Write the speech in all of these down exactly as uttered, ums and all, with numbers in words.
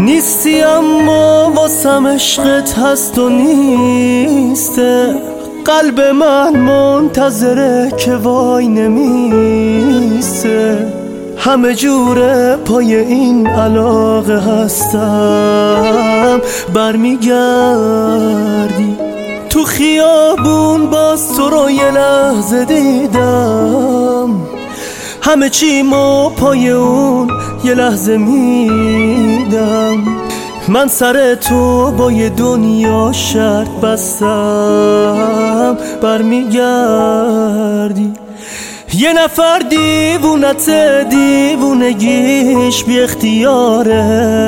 نیستی اما واسم عشقت هست و نیسته. قلب من منتظره که وای نمیسته. همه جوره پای این علاقه هستم. برمیگردی تو خیابون باز تو رو یه لحظه دیدم. همه چیمو پای اون یه لحظه میدم. من سر تو با یه دنیا شرط بستم. برمیگردی یه نفر دیوونت دیوونگیش بی اختیاره.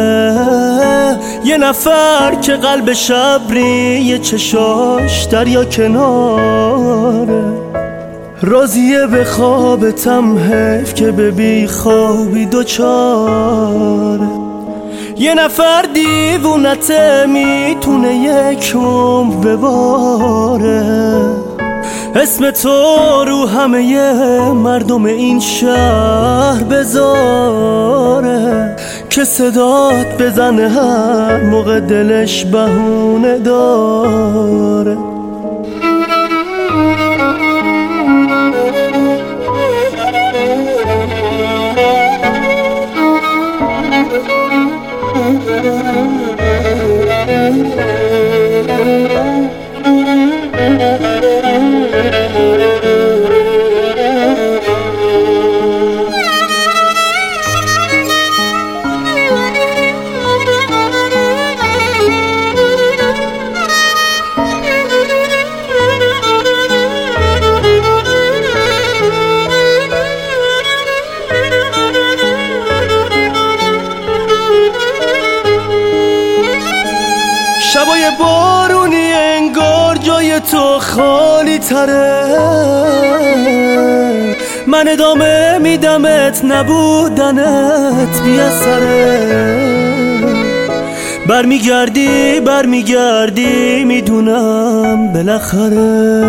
یه نفر که قلب شبری یه چشاش دریا کناره. راضیه به خوابتم حیف که به بی خوابی دوچاره. یه نفر دیوونت میتونه یک عمر بباره. اسم تو رو همه مردم این شهر بذاره که صدات بزنه هر موقع دلش بهونه داره. شبای بارونی انگار جای تو خالی تره. من ادامه میدمت نبودنت بی‌اثره. برمیگردی برمیگردی میدونم بالاخره.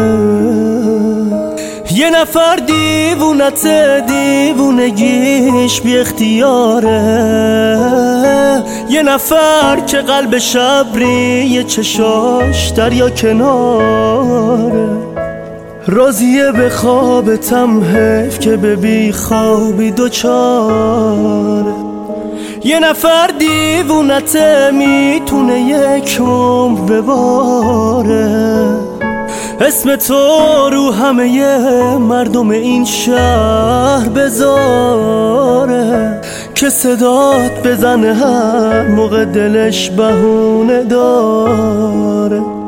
یه نفر دیوونت دیوونگیش بی اختیاره. یه نفر که قلب شبری یه چشاش دریا کناره. راضیه به خوابتم حیف که به بی خوابی دوچاره. یه نفر دیوونت میتونه یک عمر بباره. اسم تو رو همه مردم این شهر بذاره که صدات بزنه هر موقع دلش بهونه داره.